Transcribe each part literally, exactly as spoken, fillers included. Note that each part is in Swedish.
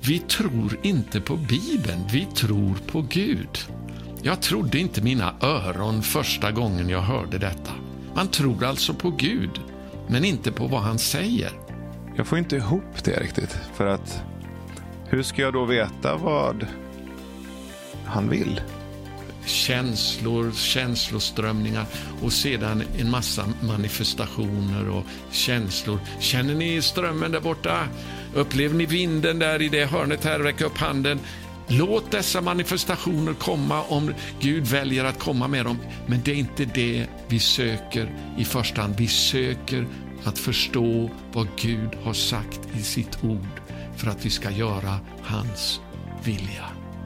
vi tror inte på Bibeln, vi tror på Gud. Jag trodde inte mina öron första gången jag hörde detta. Man tror alltså på Gud, men inte på vad han säger. Jag får inte ihop det riktigt, för att hur ska jag då veta vad han vill? Känslor, känsloströmningar och sedan en massa manifestationer och känslor. Känner ni strömmen där borta? Upplever ni vinden där i det hörnet här? Räck upp handen. Låt dessa manifestationer komma om Gud väljer att komma med dem. Men det är inte det vi söker i första hand. Vi söker att förstå vad Gud har sagt i sitt ord för att vi ska göra hans vilja.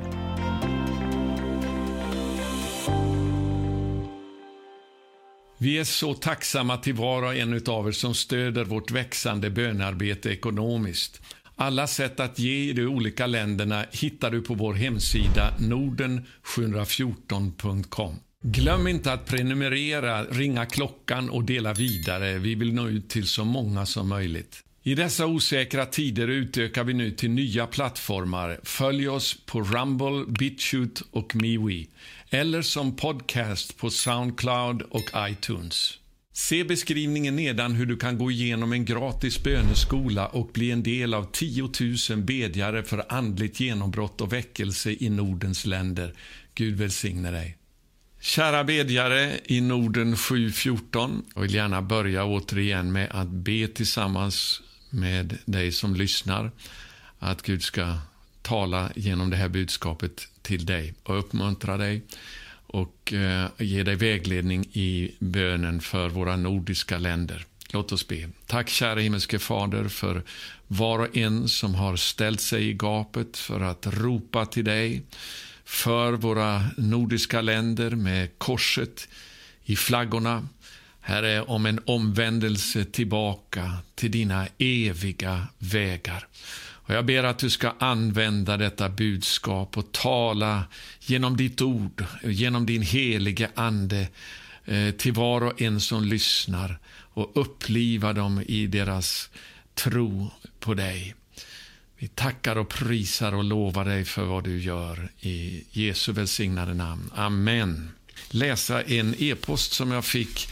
Vi är så tacksamma till var och en av er som stöder vårt växande bönarbete ekonomiskt. Alla sätt att ge i de olika länderna hittar du på vår hemsida norden sju fjorton punkt com. Glöm inte att prenumerera, ringa klockan och dela vidare. Vi vill nå ut till så många som möjligt. I dessa osäkra tider utökar vi nu till nya plattformar. Följ oss på Rumble, BitChute och MeWe. Eller som podcast på SoundCloud och iTunes. Se beskrivningen nedan hur du kan gå igenom en gratis böneskola och bli en del av tio tusen bedjare för andligt genombrott och väckelse i Nordens länder. Gud välsigne dig. Kära bedjare i Norden sju fjorton, och vill gärna börja återigen med att be tillsammans med dig som lyssnar att Gud ska tala genom det här budskapet till dig och uppmuntra dig och eh, ge dig vägledning i bönen för våra nordiska länder. Låt oss be. Tack kära himmelske Fader för var och en som har ställt sig i gapet för att ropa till dig för våra nordiska länder med korset i flaggorna. Herre, om en omvändelse tillbaka till dina eviga vägar. Och jag ber att du ska använda detta budskap och tala genom ditt ord, genom din helige ande eh, till var och en som lyssnar och uppliva dem i deras tro på dig. Vi tackar och prisar och lovar dig för vad du gör i Jesu välsignade namn. Amen. Läsa en e-post som jag fick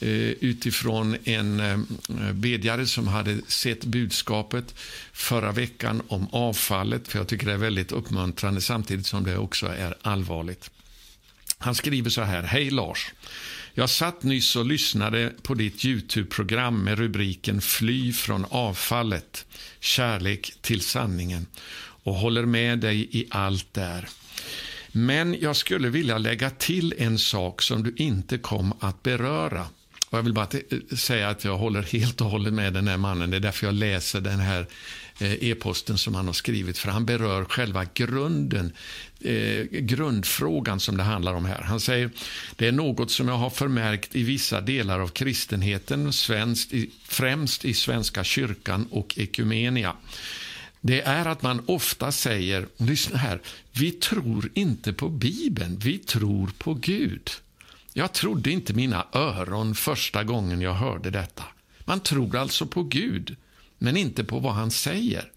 utifrån en bedjare som hade sett budskapet förra veckan om avfallet, för jag tycker det är väldigt uppmuntrande samtidigt som det också är allvarligt. Han skriver så här: Hej Lars, jag satt nyss och lyssnade på ditt YouTube-program med rubriken Fly från avfallet, kärlek till sanningen, och håller med dig i allt där. Men jag skulle vilja lägga till en sak som du inte kom att beröra. Och jag vill bara säga att jag håller helt och hållet med den här mannen. Det är därför jag läser den här e-posten som han har skrivit. För han berör själva grunden, eh, grundfrågan som det handlar om här. Han säger, det är något som jag har förmärkt i vissa delar av kristenheten, svenskt, främst i Svenska kyrkan och ekumenia. Det är att man ofta säger, lyssna här, vi tror inte på Bibeln, vi tror på Gud. Jag trodde inte mina öron första gången jag hörde detta. Man tror alltså på Gud, men inte på vad han säger.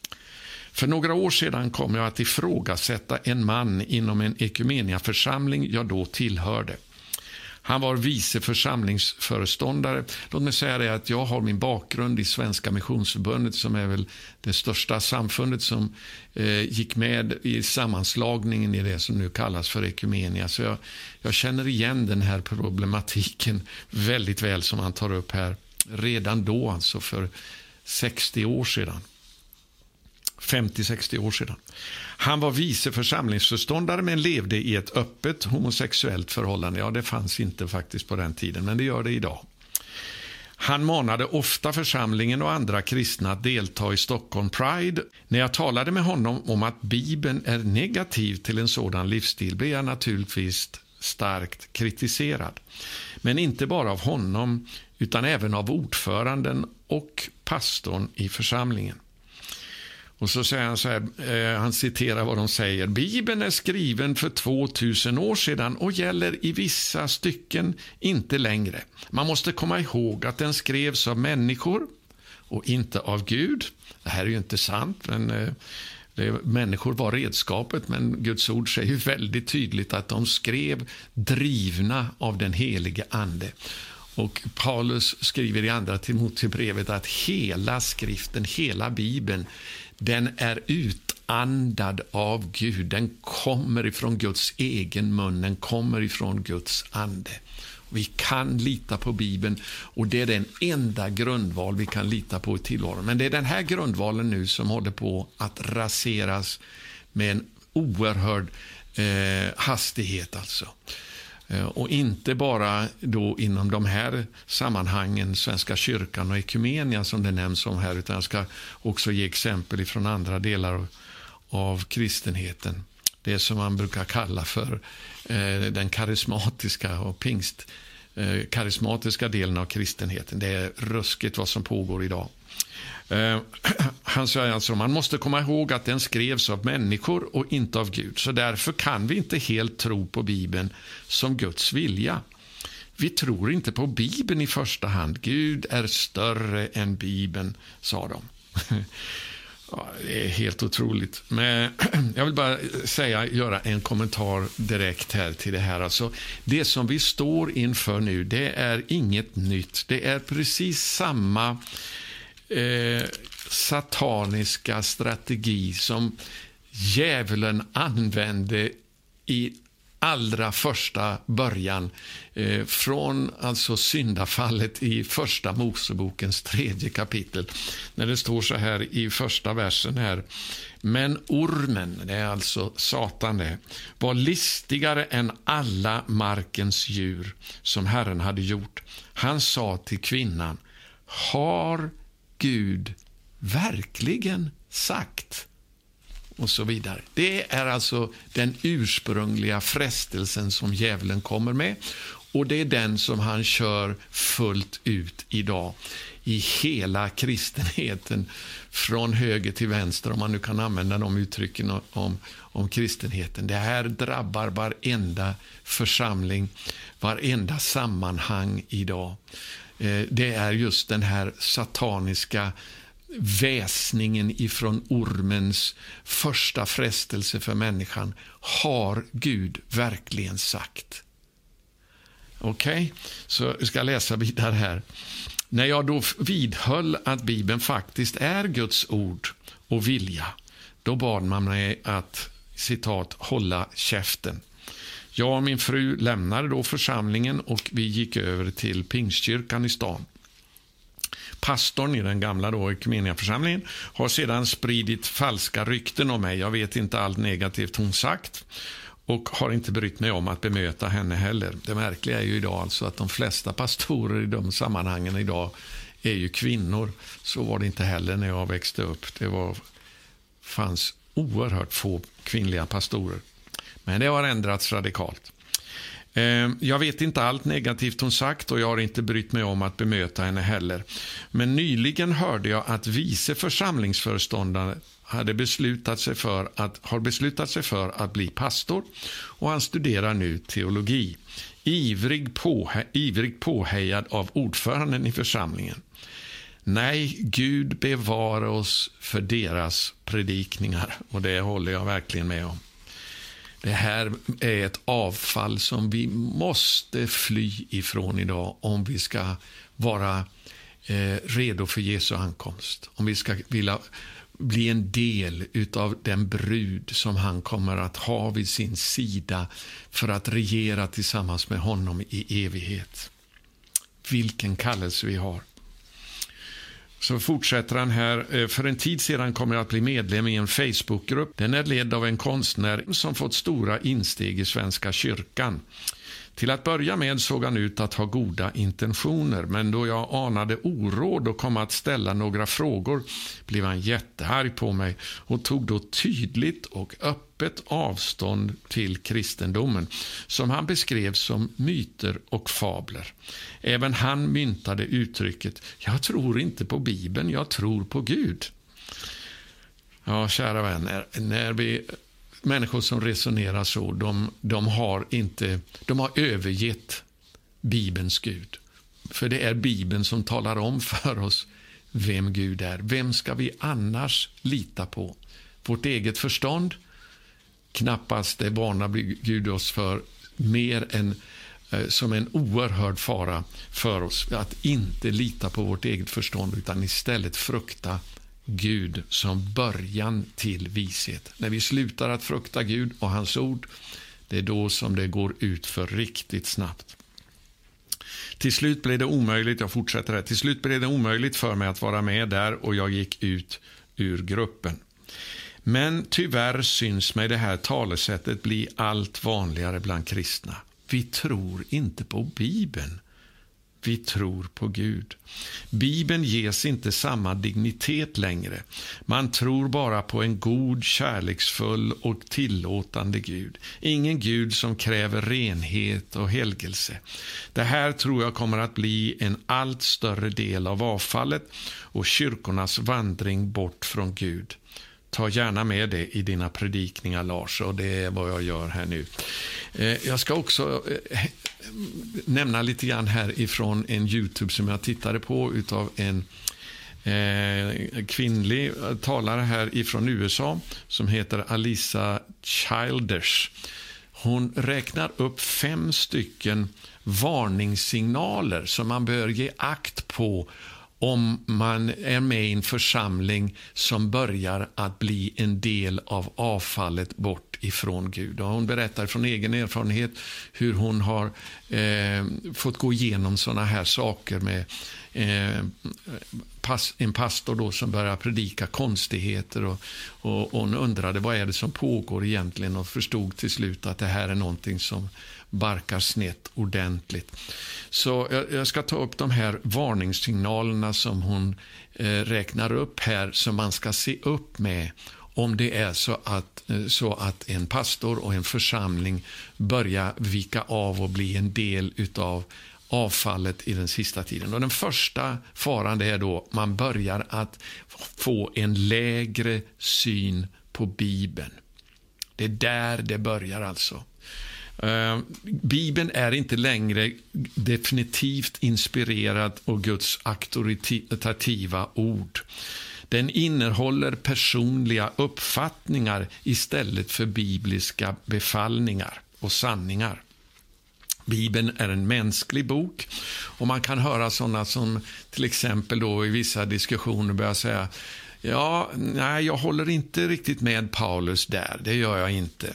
För några år sedan kom jag att ifrågasätta en man inom en ekumeniaförsamling jag då tillhörde. Han var vice församlingsföreståndare. Låt mig säga det att jag har min bakgrund i Svenska missionsförbundet, som är väl det största samfundet som eh, gick med i sammanslagningen i det som nu kallas för ekumenia. Så jag, jag känner igen den här problematiken väldigt väl som han tar upp här. Redan då, alltså för sextio år sedan. femtio sextio år sedan. Han var vice församlingsförståndare men levde i ett öppet homosexuellt förhållande. Ja, det fanns inte faktiskt på den tiden, men det gör det idag. Han manade ofta församlingen och andra kristna att delta i Stockholm Pride. När jag talade med honom om att Bibeln är negativ till en sådan livsstil blev jag naturligtvis starkt kritiserad. Men inte bara av honom utan även av ordföranden och pastorn i församlingen. Och så säger han så här, eh, han citerar vad de säger. Bibeln är skriven för tvåtusen år sedan och gäller i vissa stycken inte längre. Man måste komma ihåg att den skrevs av människor och inte av Gud. Det här är ju inte sant, men eh, Det, människor var redskapet, men Guds ord säger ju väldigt tydligt att de skrev drivna av den helige ande. Och Paulus skriver i andra Timoteusbrevet att hela skriften, hela Bibeln, den är utandad av Gud. Den kommer ifrån Guds egen mun, den kommer ifrån Guds ande. Vi kan lita på Bibeln, och det är den enda grundval vi kan lita på i tillvaron. Men det är den här grundvalen nu som håller på att raseras med en oerhörd eh, hastighet alltså. Eh, och inte bara då inom de här sammanhangen, Svenska kyrkan och Ekumenia som det nämns om här, utan jag ska också ge exempel från andra delar av, av kristenheten. Det som man brukar kalla för eh, den karismatiska och pingst eh, karismatiska delen av kristenheten. Det är ruskigt vad som pågår idag. Eh, han säger alltså, man måste komma ihåg att den skrevs av människor och inte av Gud. Så därför kan vi inte helt tro på Bibeln som Guds vilja. Vi tror inte på Bibeln i första hand. Gud är större än Bibeln, sa de. Ja, det är helt otroligt. Men jag vill bara säga, göra en kommentar direkt här till det här. Alltså, det som vi står inför nu, det är inget nytt. Det är precis samma eh, sataniska strategi som djävulen använde i allra första början, eh, från alltså syndafallet i första Mosebokens tredje kapitel, när det står så här i första versen här: men ormen, det är alltså Satan det, var listigare än alla markens djur som Herren hade gjort. Han sa till kvinnan: har Gud verkligen sagt? Och så vidare. Det är alltså den ursprungliga frestelsen som djävulen kommer med, och det är den som han kör fullt ut idag i hela kristenheten, från höger till vänster, om man nu kan använda de uttrycken om, om kristenheten. Det här drabbar varenda församling, varenda sammanhang idag. Det är just den här sataniska väsningen ifrån ormens första frestelse för människan. Har Gud verkligen sagt? Okej, okay? Så jag ska läsa vidare här. När jag då vidhöll att Bibeln faktiskt är Guds ord och vilja, då bad man mig att, citat, hålla käften. Jag och min fru lämnade då församlingen och vi gick över till Pingstkyrkan i stan. Pastorn i den gamla då Ekumeniaförsamlingen har sedan spridit falska rykten om mig. Jag vet inte allt negativt hon sagt och har inte brytt mig om att bemöta henne heller. Det märkliga är ju idag alltså att de flesta pastorer i de sammanhangen idag är ju kvinnor. Så var det inte heller när jag växte upp. Det var, fanns oerhört få kvinnliga pastorer. Men det har ändrats radikalt. Jag vet inte allt negativt hon sagt och jag har inte brytt mig om att bemöta henne heller. Men nyligen hörde jag att vice församlingsföreståndare hade beslutat sig för att, har beslutat sig för att bli pastor, och han studerar nu teologi. Ivrig, påhe, ivrig påhejad av ordföranden i församlingen. Nej, Gud bevara oss för deras predikningar, och det håller jag verkligen med om. Det här är ett avfall som vi måste fly ifrån idag om vi ska vara eh, redo för Jesu ankomst. Om vi ska vilja bli en del utav den brud som han kommer att ha vid sin sida för att regera tillsammans med honom i evighet. Vilken kallelse vi har. Så fortsätter han här. För en tid sedan kommer jag att bli medlem i en Facebookgrupp. Den är ledd av en konstnär som fått stora insteg i Svenska kyrkan. Till att börja med såg han ut att ha goda intentioner, men då jag anade oråd och kom att ställa några frågor blev han jättearg på mig och tog då tydligt och öppet avstånd till kristendomen, som han beskrev som myter och fabler. Även han myntade uttrycket: jag tror inte på Bibeln, jag tror på Gud. Ja, kära vänner, när vi människor som resonerar så, de, de har inte, de har övergett Bibelns Gud. För det är Bibeln som talar om för oss vem Gud är. Vem ska vi annars lita på vårt eget förstånd. Knappast det varnar Gud oss för mer än eh, som en oerhörd fara för oss. Att inte lita på vårt eget förstånd utan istället frukta Gud som början till vishet. När vi slutar att frukta Gud och hans ord, det är då som det går ut för riktigt snabbt. Till slut blev det omöjligt, jag fortsätter här, till slut blev det omöjligt för mig att vara med där och jag gick ut ur gruppen. Men tyvärr syns mig det här talesättet bli allt vanligare bland kristna. Vi tror inte på Bibeln. Vi tror på Gud. Bibeln ges inte samma dignitet längre. Man tror bara på en god, kärleksfull och tillåtande Gud. Ingen Gud som kräver renhet och helgelse. Det här tror jag kommer att bli en allt större del av avfallet och kyrkornas vandring bort från Gud. Ta gärna med det i dina predikningar, Lars, och det är vad jag gör här nu. Jag ska också nämna lite grann här ifrån en YouTube som jag tittade på utav en eh, kvinnlig talare här ifrån U S A som heter Alisa Childers. Hon räknar upp fem stycken varningssignaler som man bör ge akt på om man är med i en församling som börjar att bli en del av avfallet bort ifrån Gud. Och hon berättar från egen erfarenhet hur hon har eh, fått gå igenom såna här saker med eh, pas, en pastor då som börjar predika konstigheter och, och, och hon undrade vad är det som pågår egentligen och förstod till slut att det här är någonting som barkar snett ordentligt. Så jag, jag ska ta upp de här varningssignalerna som hon eh, räknar upp här som man ska se upp med om det är så att, eh, så att en pastor och en församling börjar vika av och bli en del utav avfallet i den sista tiden. Och den första faran är då man börjar att få en lägre syn på Bibeln. Det är där det börjar alltså. Uh, Bibeln är inte längre definitivt inspirerad av Guds auktoritativa ord. Den innehåller personliga uppfattningar istället för bibliska befallningar och sanningar. Bibeln är en mänsklig bok och man kan höra sådana som till exempel då i vissa diskussioner börjar säga ja, nej, jag håller inte riktigt med Paulus där, det gör jag inte.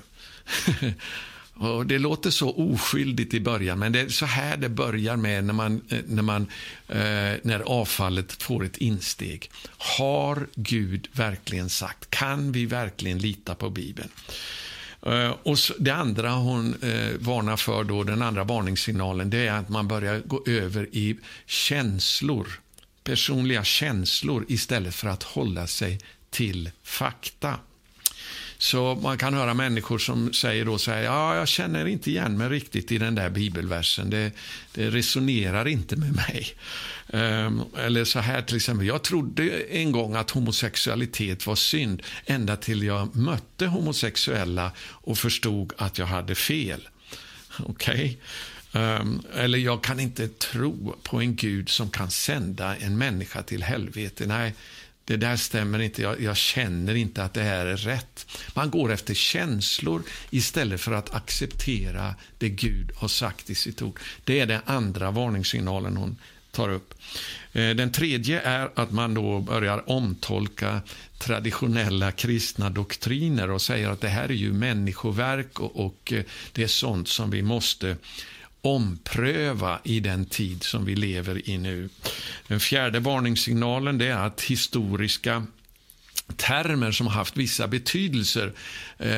Och det låter så oskyldigt i början, men det är så här det börjar med när, man, när, man, eh, när avfallet får ett insteg. Har Gud verkligen sagt? Kan vi verkligen lita på Bibeln? Eh, och så, det andra hon eh, varnar för, då, den andra varningssignalen, det är att man börjar gå över i känslor, personliga känslor istället för att hålla sig till fakta. Så man kan höra människor som säger då så här, ja, jag känner inte igen mig riktigt i den där bibelversen. Det, det resonerar inte med mig. Um, eller så här till exempel, jag trodde en gång att homosexualitet var synd ända till jag mötte homosexuella och förstod att jag hade fel. Okej? Okay? Um, eller jag kan inte tro på en Gud som kan sända en människa till helvete. Nej, det där stämmer inte. Jag, jag känner inte att det här är rätt. Man går efter känslor istället för att acceptera det Gud har sagt i sitt ord. Det är den andra varningssignalen hon tar upp. Den tredje är att man då börjar omtolka traditionella kristna doktriner och säger att det här är ju människoverk och, och det är sånt som vi måste ompröva i den tid som vi lever i nu. Den fjärde varningssignalen, det är att historiska termer som har haft vissa betydelser eh,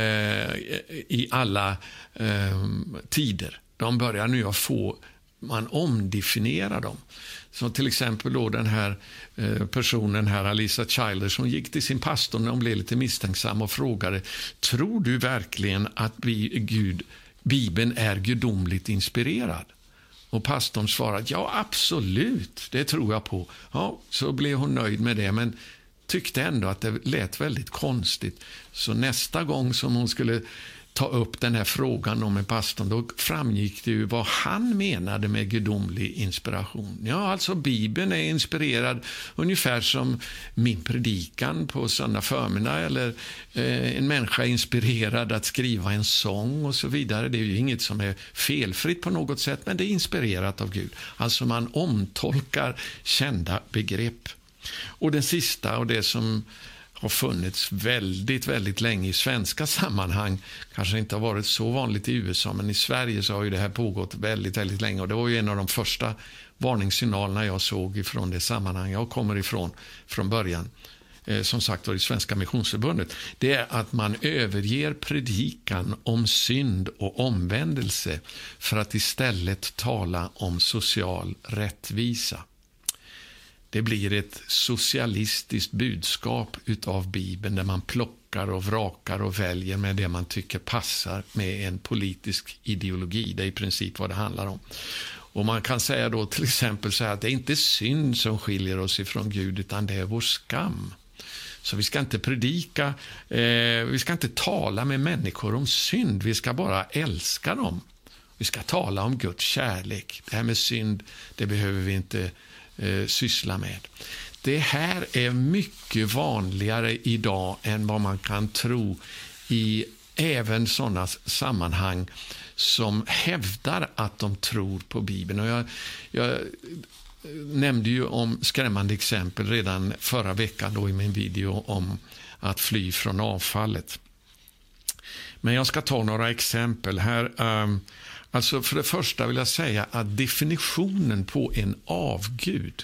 i alla eh, tider, de börjar nu att få, man omdefinierar dem. Så till exempel då den här eh, personen här, Alisa Childers, som gick till sin pastor när hon blev lite misstänksam och frågade, tror du verkligen att vi, Gud, Bibeln är gudomligt inspirerad? Och pastorn svarade, ja absolut, det tror jag på. Ja, så blev hon nöjd med det, men tyckte ändå att det lät väldigt konstigt. Så nästa gång som hon skulle ta upp den här frågan om en pastor, då framgick det ju vad han menade med gudomlig inspiration. Ja, alltså Bibeln är inspirerad ungefär som min predikan på söndag förmiddag, eller eh, en människa är inspirerad att skriva en sång och så vidare. Det är ju inget som är felfritt på något sätt, men det är inspirerat av Gud. Alltså man omtolkar kända begrepp. Och den sista, och det som har funnits väldigt, väldigt länge i svenska sammanhang, kanske inte har varit så vanligt i U S A, men i Sverige så har ju det här pågått väldigt, väldigt länge, och det var ju en av de första varningssignalerna jag såg ifrån det sammanhang jag kommer ifrån från början, eh, som sagt var i Svenska Missionsförbundet. Det är att man överger predikan om synd och omvändelse för att istället tala om social rättvisa. Det blir ett socialistiskt budskap utav Bibeln, där man plockar och vrakar och väljer med det man tycker passar med en politisk ideologi. Det är i princip vad det handlar om. Och man kan säga då till exempel så här, att det är inte synd som skiljer oss ifrån Gud, utan det är vår skam. Så vi ska inte predika, eh, vi ska inte tala med människor om synd, vi ska bara älska dem. Vi ska tala om Guds kärlek. Det här med synd, det behöver vi inte eh, syssla med. Det här är mycket vanligare idag än vad man kan tro i även sådana sammanhang som hävdar att de tror på Bibeln. Och jag, jag nämnde ju om skrämmande exempel redan förra veckan då i min video om att fly från avfallet. Men jag ska ta några exempel här. Um, alltså för det första vill jag säga att definitionen på en avgud,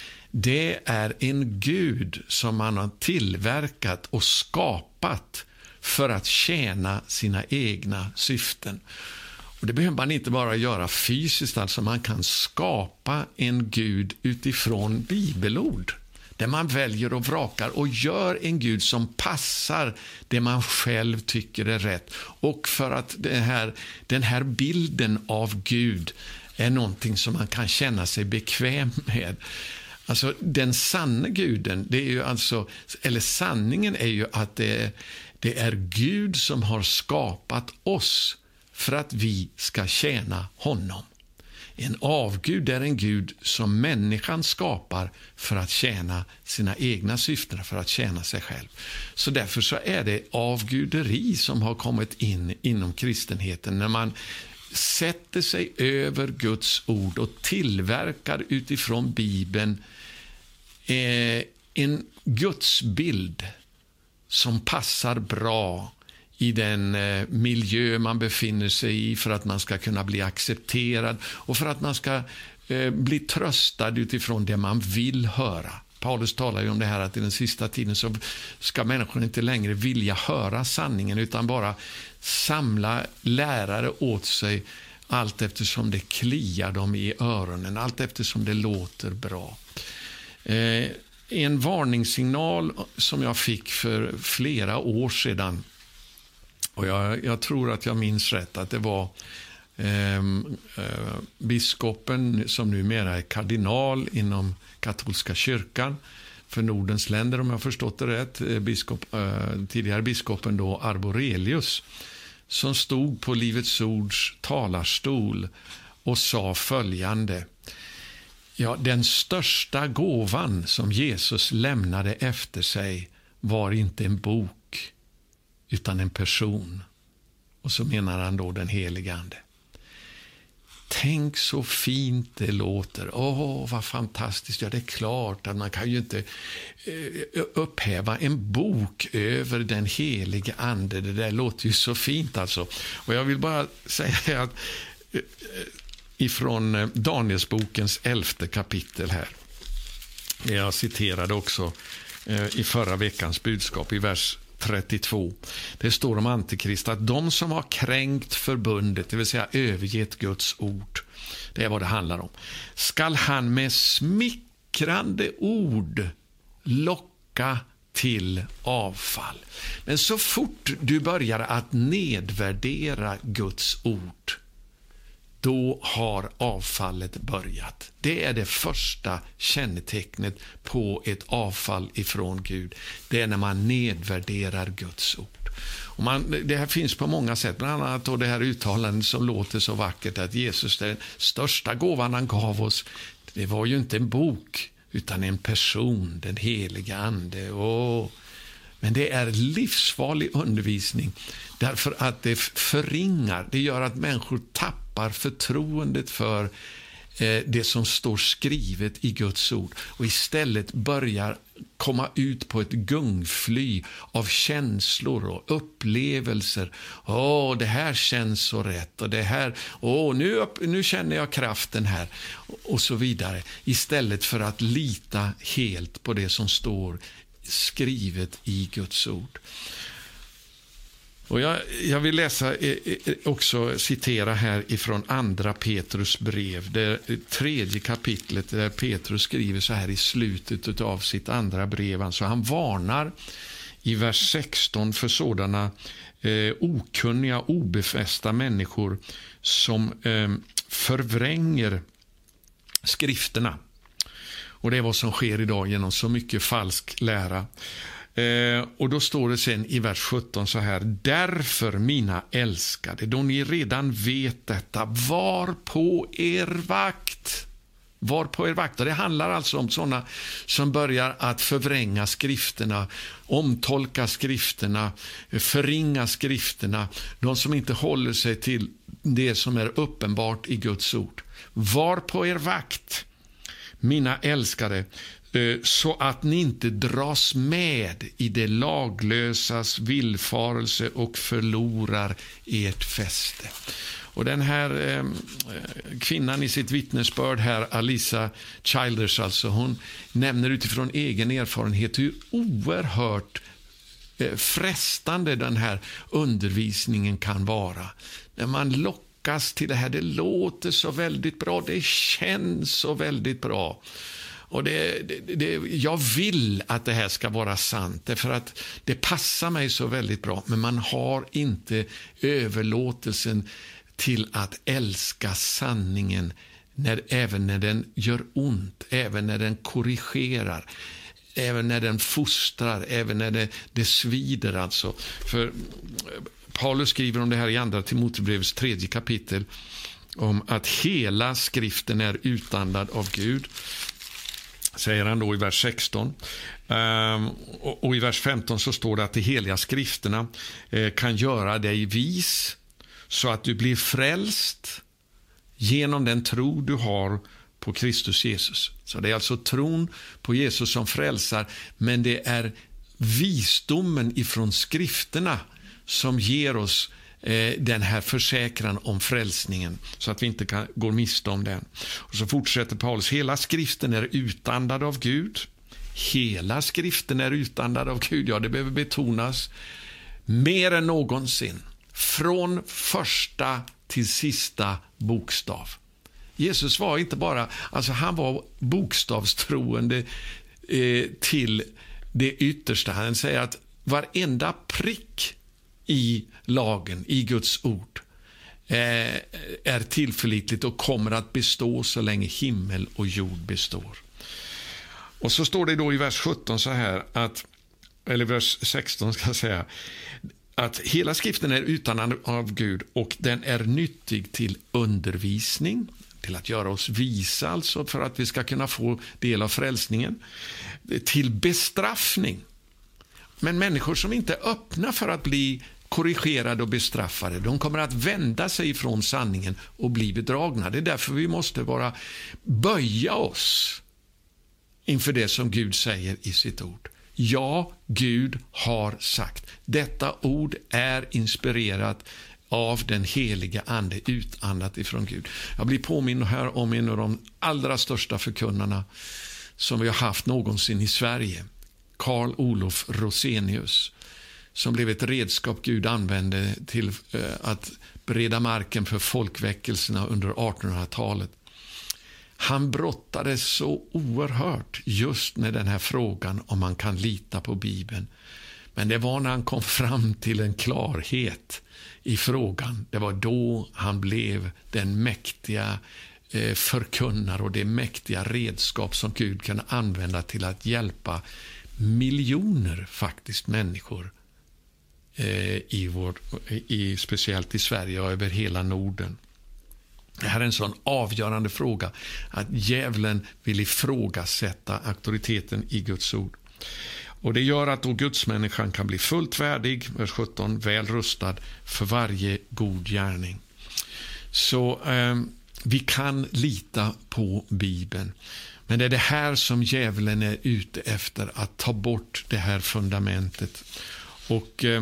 det är en gud som man har tillverkat och skapat för att tjäna sina egna syften. Och det behöver man inte bara göra fysiskt, alltså man kan skapa en gud utifrån bibelord, där man väljer och vrakar och gör en gud som passar det man själv tycker är rätt. Och för att det här, den här bilden av Gud är någonting som man kan känna sig bekväm med. Alltså den sanna guden, det är ju alltså, eller sanningen är ju att det, det är Gud som har skapat oss för att vi ska tjäna honom. En avgud är en gud som människan skapar för att tjäna sina egna syften, för att tjäna sig själv. Så därför så är det avguderi som har kommit in inom kristenheten, när man sätter sig över Guds ord och tillverkar utifrån Bibeln eh, en gudsbild som passar bra i den eh, miljö man befinner sig i, för att man ska kunna bli accepterad och för att man ska eh, bli tröstad utifrån det man vill höra. Paulus talar ju om det här att i den sista tiden så ska människor inte längre vilja höra sanningen, utan bara samla lärare åt sig allt eftersom det kliar dem i öronen, allt eftersom det låter bra. Eh, en varningssignal som jag fick för flera år sedan, och jag, jag tror att jag minns rätt att det var eh, eh, biskopen som numera är kardinal inom katolska kyrkan för Nordens länder, om jag har förstått det rätt, biskop, eh, tidigare biskopen då Arborelius, som stod på Livets ords talarstol och sa följande: ja, den största gåvan som Jesus lämnade efter sig var inte en bok utan en person. Och så menar han då den helige ande. Tänk så fint det låter. Åh, vad fantastiskt. Ja, det är klart att man kan ju inte eh, upphäva en bok över den helige ande. Det där låter ju så fint alltså. Och jag vill bara säga att eh, ifrån Danielsbokens elfte kapitel här. Jag citerade också eh, i förra veckans budskap i vers trettiotvå. Det står om Antikrist att de som har kränkt förbundet, det vill säga övergett Guds ord, det är vad det handlar om, skall han med smickrande ord locka till avfall. Men så fort du börjar att nedvärdera Guds ord, då har avfallet börjat. Det är det första kännetecknet på ett avfall ifrån Gud. Det är när man nedvärderar Guds ord. Och man, det här finns på många sätt, bland annat då det här uttalandet som låter så vackert att Jesus, den största gåvan han gav oss, det var ju inte en bok utan en person, den heliga ande. Åh. Men det är livsfarlig undervisning därför att det förringar, det gör att människor tappar förtroendet för det som står skrivet i Guds ord och istället börjar komma ut på ett gungfly av känslor och upplevelser. Åh, det här känns så rätt och det här, åh, nu, nu känner jag kraften här och så vidare. Istället för att lita helt på det som står skrivet i Guds ord. Och jag, jag vill läsa också, citera här ifrån andra Petrus brev, det tredje kapitlet där Petrus skriver så här i slutet av sitt andra brev. Alltså han varnar i vers sexton för sådana eh, okunniga, obefästa människor som eh, förvränger skrifterna. Och det är vad som sker idag genom så mycket falsk lära. Eh, och då står det sen i vers sjutton så här: därför, mina älskade, då ni redan vet detta, var på er vakt. Var på er vakt. Och det handlar alltså om sådana som börjar att förvränga skrifterna, omtolka skrifterna, förringa skrifterna. De som inte håller sig till det som är uppenbart i Guds ord. Var på er vakt, mina älskade, så att ni inte dras med i det laglösas villfarelse och förlorar ert fäste. Och den här eh, kvinnan i sitt vittnesbörd här, Alisa Childers, alltså, hon nämner utifrån egen erfarenhet hur oerhört eh, frestande den här undervisningen kan vara. När man lockas till det här, det låter så väldigt bra, det känns så väldigt bra. Och det, det, det, jag vill att det här ska vara sant, därför att det passar mig så väldigt bra. Men man har inte överlåtelsen till att älska sanningen, när, även när den gör ont, även när den korrigerar, även när den fostrar, även när det, det svider. Alltså. För Paulus skriver om det här i andra Timotebrevets tredje kapitel, om att hela skriften är utandad av Gud, säger han då i vers sexton. Um, och, och i vers femton så står det att de heliga skrifterna eh, kan göra dig vis så att du blir frälst genom den tro du har på Kristus Jesus. Så det är alltså tron på Jesus som frälsar, men det är visdomen ifrån skrifterna som ger oss eh, den här försäkran om frälsningen, så att vi inte kan gå miste om den. Och så fortsätter Paulus: hela skriften är utandad av Gud. Hela skriften är utandad av Gud, ja, det behöver betonas mer än någonsin. Från första till sista bokstav. Jesus var inte bara, alltså han var bokstavstroende eh, till det yttersta. Han säger att varenda prick i lagen, i Guds ord, eh, är tillförlitligt och kommer att bestå så länge himmel och jord består. Och så står det då i vers sjutton så här, att, eller vers sexton ska jag säga, att hela skriften är utan av Gud och den är nyttig till undervisning, till att göra oss visa, alltså för att vi ska kunna få del av frälsningen, till bestraffning. Men människor som inte är öppna för att bli korrigerade och bestraffade, de kommer att vända sig ifrån sanningen och bli bedragna. Det är därför vi måste vara böja oss inför det som Gud säger i sitt ord. Ja, Gud har sagt. Detta ord är inspirerat av den heliga ande, utandat ifrån Gud. Jag blir påminn här om en av de allra största förkunnarna som vi har haft någonsin i Sverige. Carl Olof Rosenius, som blev ett redskap Gud använde till eh, att bereda marken för folkväckelserna under artonhundratalet. Han brottades så oerhört just med den här frågan om man kan lita på Bibeln. Men det var när han kom fram till en klarhet i frågan, det var då han blev den mäktiga eh, förkunnare och det mäktiga redskap som Gud kan använda till att hjälpa miljoner faktiskt människor eh, i vår, i, speciellt i Sverige och över hela Norden. Det här är en sån avgörande fråga att djävulen vill ifrågasätta auktoriteten i Guds ord. Och det gör att då gudsmänniskan kan bli fullt värdig, vers sjutton, väl rustad för varje god gärning. Så eh, vi kan lita på Bibeln. Men det är det här som djävulen är ute efter, att ta bort det här fundamentet. Och eh,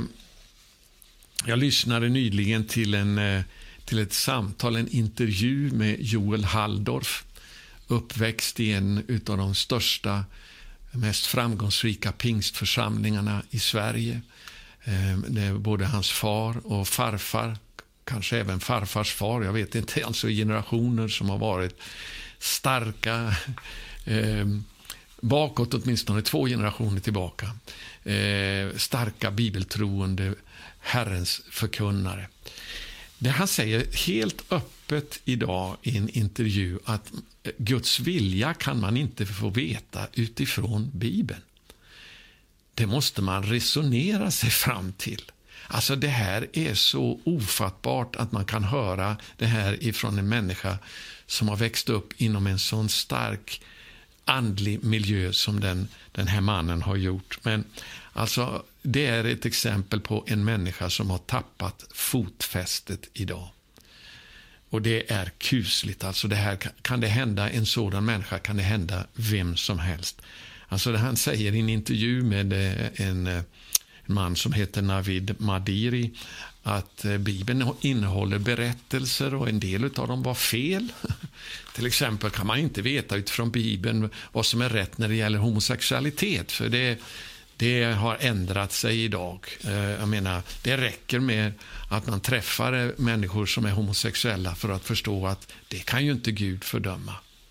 jag lyssnade nyligen till, en, eh, till ett samtal, en intervju med Joel Halldorf, uppväxt i en av de största, mest framgångsrika pingstförsamlingarna i Sverige. Eh, det är både hans far och farfar, kanske även farfars far, jag vet inte, alltså generationer som har varit starka, eh, bakåt åtminstone två generationer tillbaka, eh, starka bibeltroende Herrens förkunnare. Det han säger helt öppet idag i en intervju att Guds vilja kan man inte få veta utifrån Bibeln. Det måste man resonera sig fram till. Alltså det här är så ofattbart att man kan höra det här ifrån en människa som har växt upp inom en sån stark andlig miljö som den, den här mannen har gjort. Men alltså det är ett exempel på en människa som har tappat fotfästet idag. Och det är kusligt. Alltså det här, kan det hända en sådan människa, kan det hända vem som helst. Alltså det han säger i en intervju med en, en man som heter Navid Madiri, att Bibeln innehåller berättelser och en del av dem var fel. Till exempel kan man inte veta utifrån Bibeln vad som är rätt när det gäller homosexualitet, för det, det har ändrat sig idag. Jag menar, det räcker med att man träffar människor som är homosexuella för att förstå att det kan ju inte Gud fördöma.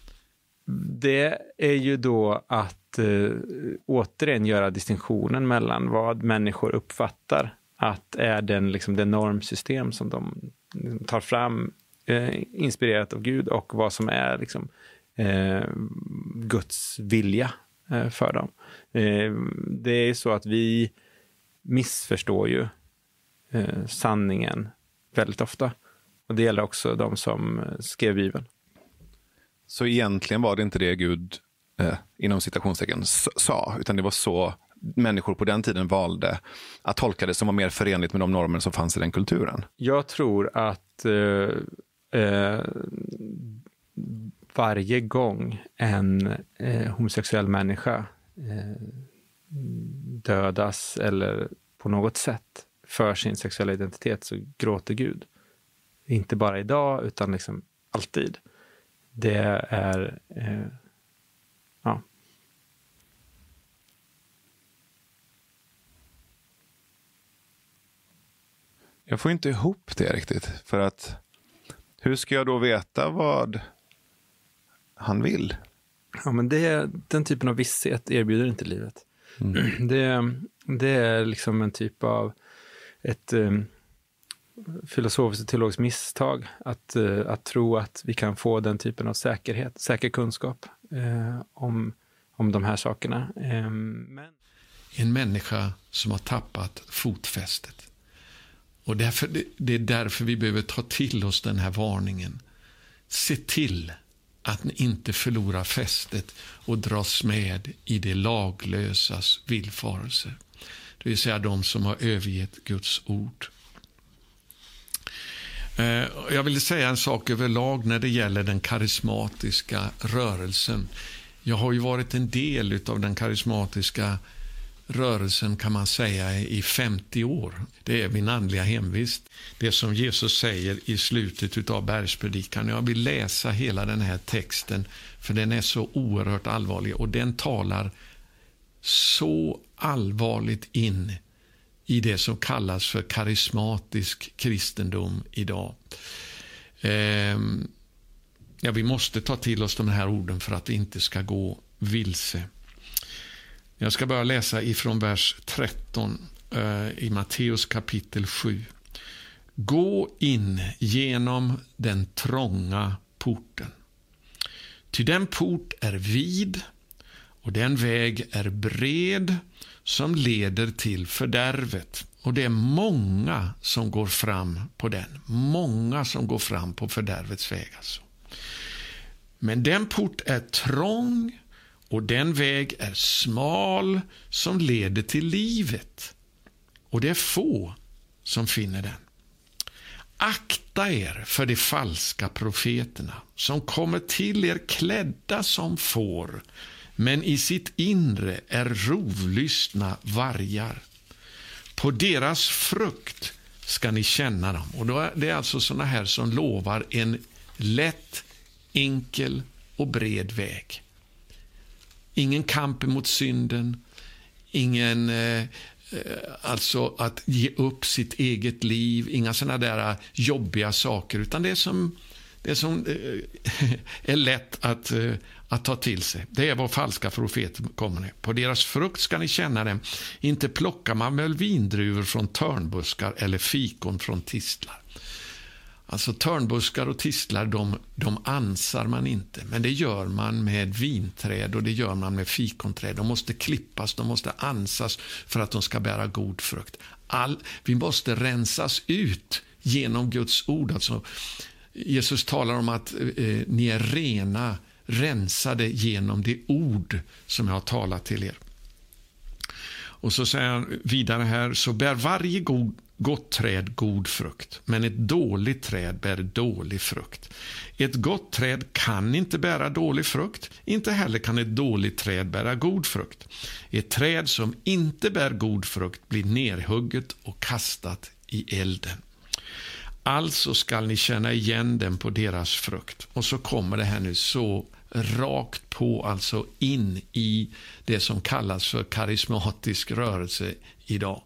Det är ju då att äh, återigen göra distinktionen mellan vad människor uppfattar att är den, liksom, det normsystem som de tar fram eh, inspirerat av Gud, och vad som är liksom, eh, Guds vilja eh, för dem. Eh, det är så att vi missförstår ju eh, sanningen väldigt ofta. Och det gäller också de som skrev Bibeln. Så egentligen var det inte det Gud eh, inom citationstecken sa, utan det var så människor på den tiden valde att tolka det som var mer förenligt med de normer som fanns i den kulturen. Jag tror att eh, eh, varje gång en eh, homosexuell människa eh, dödas eller på något sätt för sin sexuella identitet, så gråter Gud. Inte bara idag utan liksom alltid. Det är eh, ja. Jag får inte ihop det riktigt. För att hur ska jag då veta vad han vill? Ja, men det, den typen av visshet erbjuder inte livet. Mm. Det, det är liksom en typ av ett um, filosofiskt och teologiskt misstag att, uh, att tro att vi kan få den typen av säkerhet, säker kunskap uh, om, om de här sakerna. Um, men... En människa som har tappat fotfästet. Och därför, det är därför vi behöver ta till oss den här varningen. Se till att ni inte förlorar fästet och dras med i det laglösas villfarelser. Det vill säga de som har övergett Guds ord. Jag vill säga en sak överlag när det gäller den karismatiska rörelsen. Jag har ju varit en del av den karismatiska rörelsen, kan man säga, i femtio år. Det är min andliga hemvist. Det som Jesus säger i slutet av bergspredikan. Jag vill läsa hela den här texten, för den är så oerhört allvarlig, och den talar så allvarligt in i det som kallas för karismatisk kristendom idag. Ehm, ja, vi måste ta till oss de här orden för att vi inte ska gå vilse. Jag ska börja läsa ifrån vers tretton eh, i Matteus kapitel sju. Gå in genom den trånga porten. Ty den port är vid och den väg är bred som leder till fördärvet, Och det är många som går fram på den. Många som går fram på fördärvets väg. Alltså. Men den port är trång och den väg är smal som leder till livet. Och det är få som finner den. Akta er för de falska profeterna som kommer till er klädda som får, men i sitt inre är rovlystna vargar. På deras frukt ska ni känna dem. Och då är det alltså såna här som lovar en lätt, enkel och bred väg. Ingen kamp mot synden, ingen eh, alltså att ge upp sitt eget liv, inga såna där jobbiga saker, utan det som, det som eh, är lätt att, eh, att ta till sig. Det är vad falska profeter kommer med. På deras frukt ska ni känna dem. Inte plockar man väl vindruvor från törnbuskar eller fikon från tistlar. Alltså törnbuskar och tistlar, de, de ansar man inte. Men det gör man med vinträd och det gör man med fikonträd. De måste klippas, de måste ansas för att de ska bära god frukt. All, vi måste rensas ut genom Guds ord. Alltså, Jesus talar om att eh, ni är rena, rensade genom det ord som jag har talat till er. Och så säger han vidare här, så bär varje god gott träd god frukt, men ett dåligt träd bär dålig frukt. Ett gott träd kan inte bära dålig frukt, inte heller kan ett dåligt träd bära god frukt. Ett träd som inte bär god frukt blir nerhugget och kastat i elden. Alltså skall ni känna igen dem på deras frukt. Och så kommer det här nu så rakt på, alltså in i det som kallas för karismatisk rörelse idag.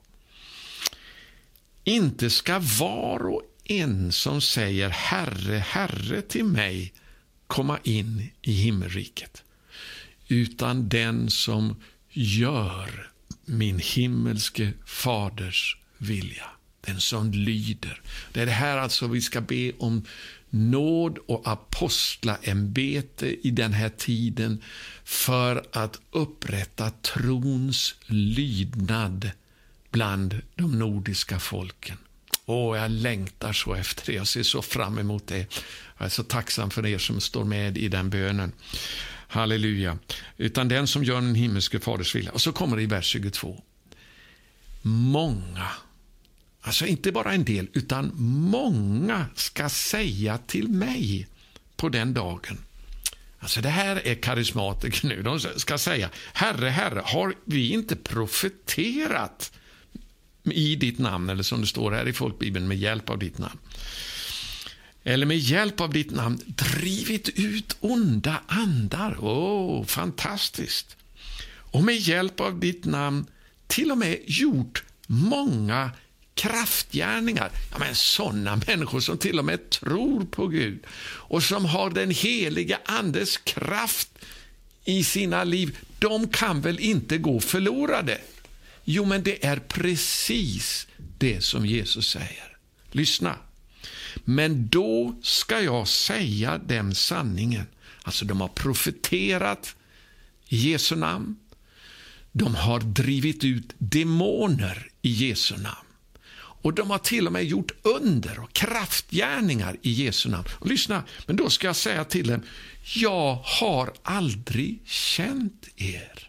Inte ska var och en som säger Herre, Herre till mig komma in i himmelriket, utan den som gör min himmelske faders vilja, den som lyder. Det är det här alltså vi ska be om nåd och apostlaämbete i den här tiden för att upprätta trons lydnad bland de nordiska folken. Åh, jag längtar så efter det. Jag ser så fram emot det. Jag är så tacksam för er som står med i den bönen. Halleluja. Utan den som gör den himmelske faders vilja. Och så kommer det i vers tjugotvå. Många, alltså inte bara en del, utan många ska säga till mig på den dagen. Alltså det här är karismatiker nu. De ska säga, Herre, Herre, har vi inte profeterat i ditt namn, eller som det står här i folkbibeln, med hjälp av ditt namn, eller med hjälp av ditt namn drivit ut onda andar? Åh, fantastiskt. Och med hjälp av ditt namn till och med gjort många kraftgärningar. Ja, men sådana människor som till och med tror på Gud och som har den heliga andes kraft i sina liv, de kan väl inte gå förlorade? Jo, men det är precis det som Jesus säger. Lyssna. Men då ska jag säga dem sanningen. Alltså de har profeterat i Jesu namn. De har drivit ut demoner i Jesu namn. Och de har till och med gjort under och kraftgärningar i Jesu namn. Och lyssna, men då ska jag säga till dem, jag har aldrig känt er.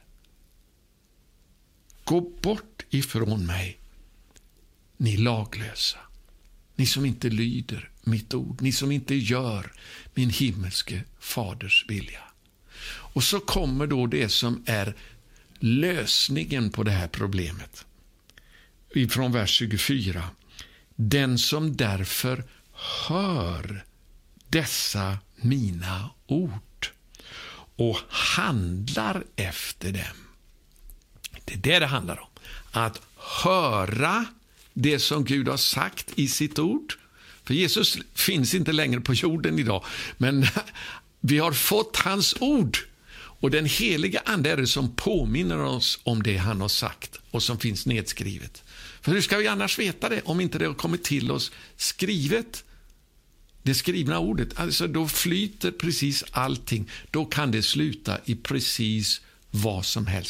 Gå bort ifrån mig, ni laglösa. Ni som inte lyder mitt ord, ni som inte gör min himmelske faders vilja. Och så kommer då det som är lösningen på det här problemet. Från vers tjugofyra. Den som därför hör dessa mina ord och handlar efter dem. Det är det det handlar om. Att höra det som Gud har sagt i sitt ord. För Jesus finns inte längre på jorden idag. Men vi har fått hans ord. Och den heliga ande är det som påminner oss om det han har sagt och som finns nedskrivet. För hur ska vi annars veta det om inte det har kommit till oss skrivet? Det skrivna ordet. Alltså då flyter precis allting. Då kan det sluta i precis vad som helst.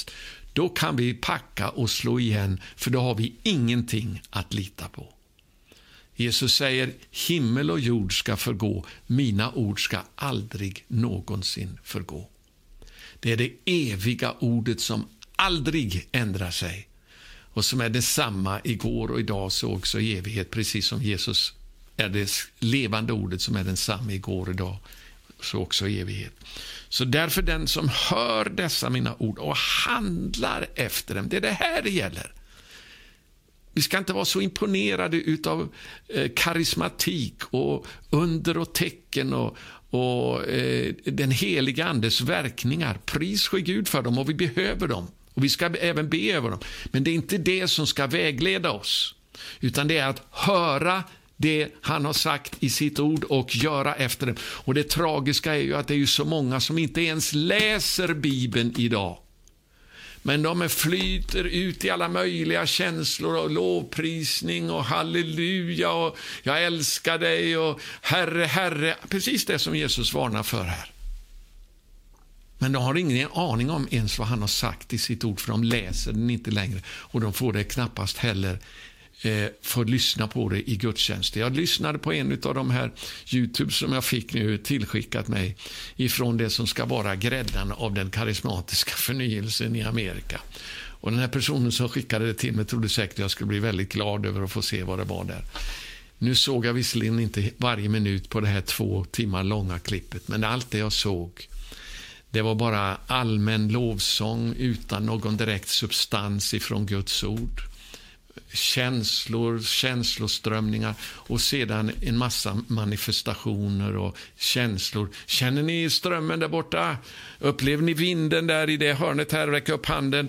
då kan vi packa och slå igen, för då har vi ingenting att lita på. Jesus säger, himmel och jord ska förgå, mina ord ska aldrig någonsin förgå. Det är det eviga ordet som aldrig ändrar sig och som är detsamma igår och idag, så också i evighet, precis som Jesus är det levande ordet som är densamma igår och idag, så också i evighet. Så därför den som hör dessa mina ord och handlar efter dem, det är det här det gäller. Vi ska inte vara så imponerade utav eh, karismatik och under och tecken och, och eh, den heliga andes verkningar. Pris ske Gud för dem, och vi behöver dem. Och vi ska även be över dem. Men det är inte det som ska vägleda oss, utan det är att höra det han har sagt i sitt ord och göra efter det. Och det tragiska är ju att det är ju så många som inte ens läser Bibeln idag. Men de är flyter ut i alla möjliga känslor och lovprisning och halleluja och jag älskar dig och Herre, Herre. Precis det som Jesus varnar för här. Men de har ingen aning om ens vad han har sagt i sitt ord, för de läser den inte längre. Och de får det knappast heller eh, för att lyssna på det i gudstjänst. Jag lyssnade på en av de här YouTube som jag fick nu tillskickat mig ifrån det som ska vara gräddan av den karismatiska förnyelsen i Amerika. Och den här personen som skickade det till mig trodde säkert att jag skulle bli väldigt glad över att få se vad det var där. Nu såg jag visserligen inte varje minut på det här två timmar långa klippet, men allt det jag såg, det var bara allmän lovsång utan någon direkt substans ifrån Guds ord. Känslor, känsloströmningar och sedan en massa manifestationer och känslor. Känner ni strömmen där borta? Upplever ni vinden där i det hörnet här? Räck upp handen.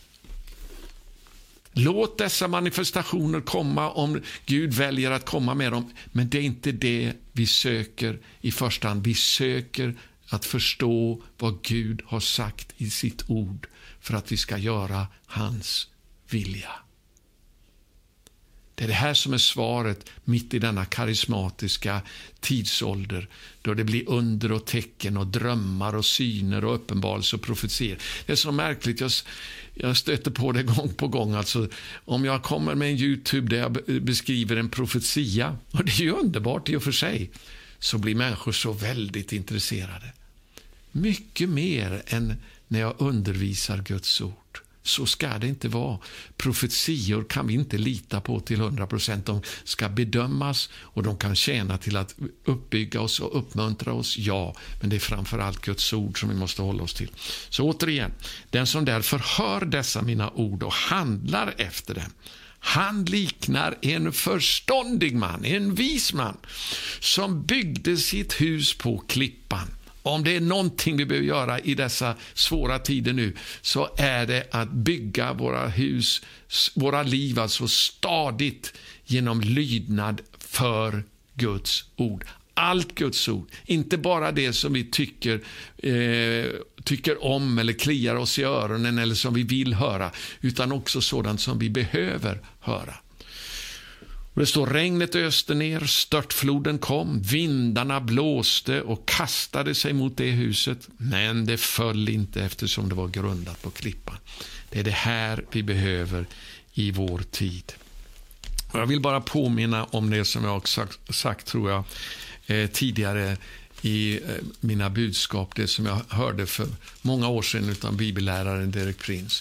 Låt dessa manifestationer komma om Gud väljer att komma med dem. Men det är inte det vi söker i första hand. Vi söker att förstå vad Gud har sagt i sitt ord för att vi ska göra hans vilja. Det är det här som är svaret mitt i denna karismatiska tidsålder, då det blir under och tecken och drömmar och syner och uppenbarelse och profetier. Det är så märkligt, jag, jag stöter på det gång på gång. Alltså, om jag kommer med en YouTube där jag beskriver en profetia, och det är ju underbart i och för sig, så blir människor så väldigt intresserade. Mycket mer än när jag undervisar Guds ord. Så ska det inte vara. Profetior kan vi inte lita på till hundra procent. De ska bedömas och de kan tjäna till att uppbygga oss och uppmuntra oss. Ja, men det är framförallt Guds ord som vi måste hålla oss till. Så återigen, den som därför hör dessa mina ord och handlar efter dem, han liknar en förståndig man, en vis man, som byggde sitt hus på klippan. Om det är någonting vi behöver göra i dessa svåra tider nu, så är det att bygga våra hus, våra liv alltså stadigt genom lydnad för Guds ord. Allt Guds ord, inte bara det som vi tycker, eh, tycker om eller kliar oss i öronen eller som vi vill höra, utan också sådant som vi behöver höra. Och det står, regnet öste ner, störtfloden kom, vindarna blåste och kastade sig mot det huset, men det föll inte eftersom det var grundat på klippan. Det är det här vi behöver i vår tid. Och jag vill bara påminna om det som jag har sagt, sagt tror jag, eh, tidigare i eh, mina budskap, det som jag hörde för många år sedan utan bibelläraren Derek Prince.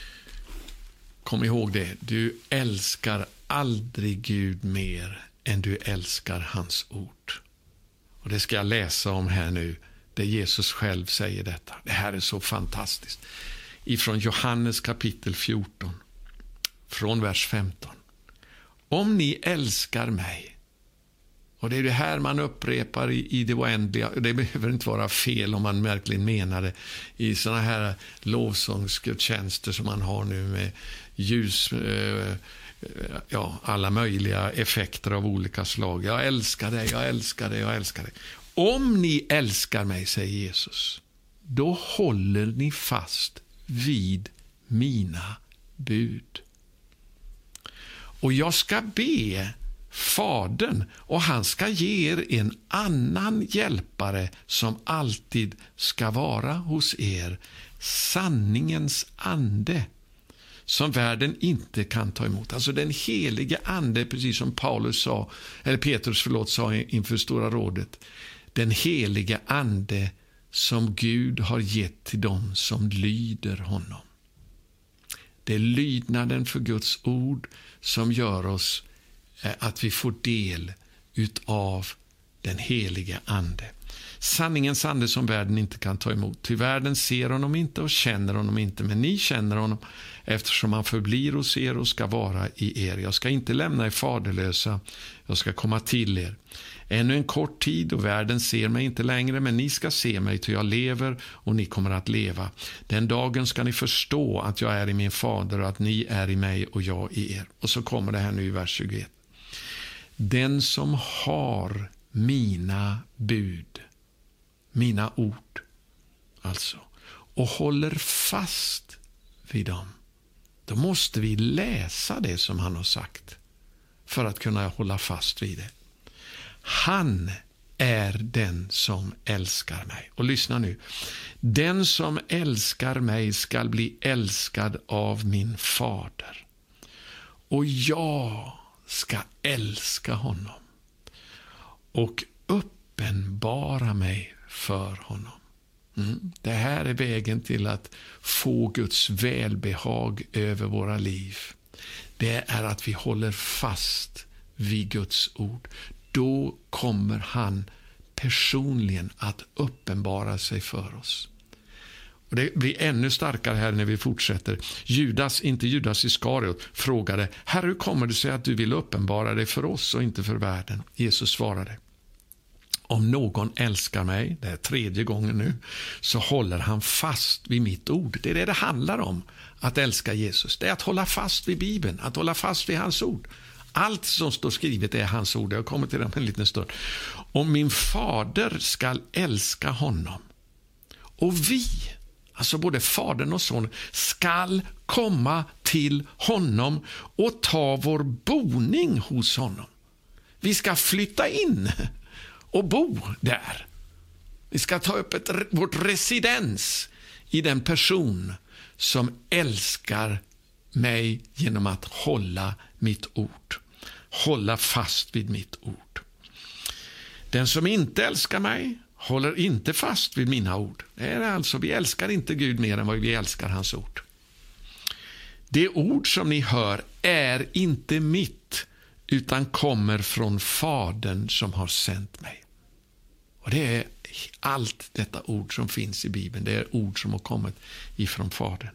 Kom ihåg det, du älskar aldrig Gud mer än du älskar hans ord. Och det ska jag läsa om här nu, där Jesus själv säger detta. Det här är så fantastiskt. Ifrån Johannes kapitel fjorton, från vers femton. Om ni älskar mig, och det är det här man upprepar i, i det oändliga, det behöver inte vara fel om man verkligen menar det, i såna här lovsångsgudstjänster som man har nu med ljus, eh, ja, alla möjliga effekter av olika slag. Jag älskar dig, jag älskar dig, jag älskar dig. Om ni älskar mig, säger Jesus, då håller ni fast vid mina bud. Och jag ska be Fadern, och han ska ge er en annan hjälpare som alltid ska vara hos er, sanningens ande, som världen inte kan ta emot. Alltså den helige ande, precis som Paulus sa, eller Petrus förlåt, sa inför Stora rådet. Den helige ande som Gud har gett till dem som lyder honom. Det är lydnaden för Guds ord som gör oss eh, att vi får del utav den helige ande. Sanningens ande som världen inte kan ta emot. Ty världen ser honom inte och känner honom inte, men ni känner honom eftersom han förblir hos er och ska vara i er. Jag ska inte lämna er faderlösa, jag ska komma till er. Ännu en kort tid och världen ser mig inte längre, men ni ska se mig till jag lever och ni kommer att leva. Den dagen ska ni förstå att jag är i min fader och att ni är i mig och jag i er. Och så kommer det här nu i vers tjugoett. Den som har mina bud, mina ord, alltså, och håller fast vid dem, då måste vi läsa det som han har sagt för att kunna hålla fast vid det. Han är den som älskar mig. Och lyssna nu. Den som älskar mig skall bli älskad av min fader. Och jag ska älska honom och uppenbara mig för honom. Mm. Det här är vägen till att få Guds välbehag över våra liv. Det är att vi håller fast vid Guds ord. Då kommer han personligen att uppenbara sig för oss. Och det blir ännu starkare här när vi fortsätter. Judas, inte Judas Iskariot, frågade: Herre, hur kommer det sig att du vill uppenbara dig för oss och inte för världen? Jesus svarade: om någon älskar mig, det är tredje gången nu, så håller han fast vid mitt ord. Det är det det handlar om, att älska Jesus. Det är att hålla fast vid Bibeln, att hålla fast vid hans ord. Allt som står skrivet är hans ord. Jag kommer till det om en liten stund. Och min fader ska älska honom. Och vi, alltså både fadern och son, skall komma till honom och ta vår boning hos honom. Vi ska flytta in och bo där. Vi ska ta upp ett, vårt residens i den person som älskar mig genom att hålla mitt ord. Hålla fast vid mitt ord. Den som inte älskar mig håller inte fast vid mina ord. Det är alltså, vi älskar inte Gud mer än vad vi älskar hans ord. Det ord som ni hör är inte mitt, utan kommer från Fadern som har sänt mig. Och det är allt detta ord som finns i Bibeln. Det är ord som har kommit ifrån Fadern.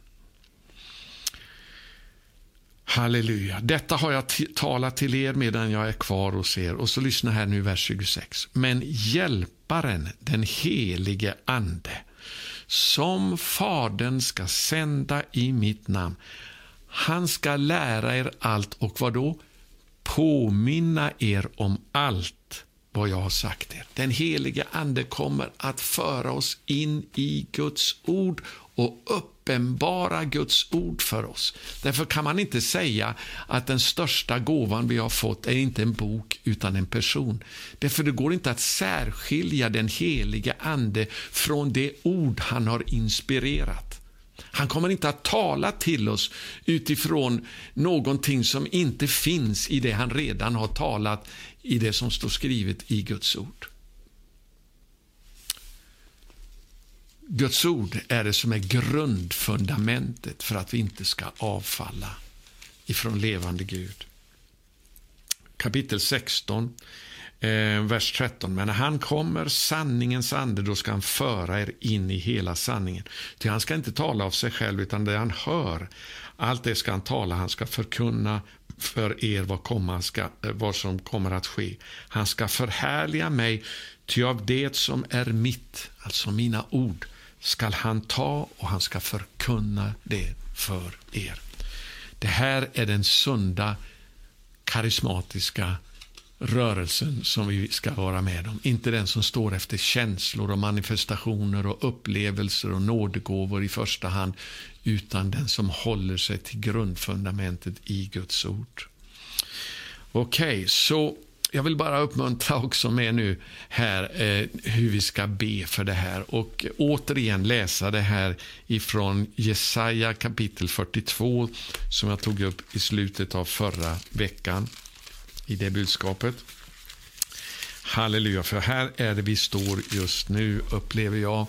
Halleluja. Detta har jag t- talat till er medan jag är kvar hos er. Och så lyssna här nu vers tjugosex. Men hjälparen, den helige ande, som Fadern ska sända i mitt namn, han ska lära er allt och vad då? Påminna er om allt vad jag har sagt er. Den helige ande kommer att föra oss in i Guds ord och uppenbara Guds ord för oss. Därför kan man inte säga att den största gåvan vi har fått är inte en bok utan en person. Därför det går inte att särskilja den helige ande från det ord han har inspirerat. Han kommer inte att tala till oss utifrån någonting som inte finns i det han redan har talat i det som står skrivet i Guds ord. Guds ord är det som är grundfundamentet för att vi inte ska avfalla ifrån levande Gud. Kapitel sexton, eh, vers tretton. Men när han kommer, sanningens ande, då ska han föra er in i hela sanningen. Ty han ska inte tala av sig själv, utan det han hör, allt det ska han tala. Han ska förkunna för er vad, komma ska, vad som kommer att ske. Han ska förhärliga mig, ty av det som är mitt, alltså mina ord, ska han ta och han ska förkunna det för er. Det här är den sunda, karismatiska rörelsen som vi ska vara med om. Inte den som står efter känslor och manifestationer och upplevelser och nådegåvor i första hand, utan den som håller sig till grundfundamentet i Guds ord. Okej, okay, så jag vill bara uppmuntra också med nu här eh, hur vi ska be för det här. Och återigen läsa det här ifrån Jesaja kapitel fyrtiotvå som jag tog upp i slutet av förra veckan i det budskapet. Halleluja, för här är det vi står just nu, upplever jag,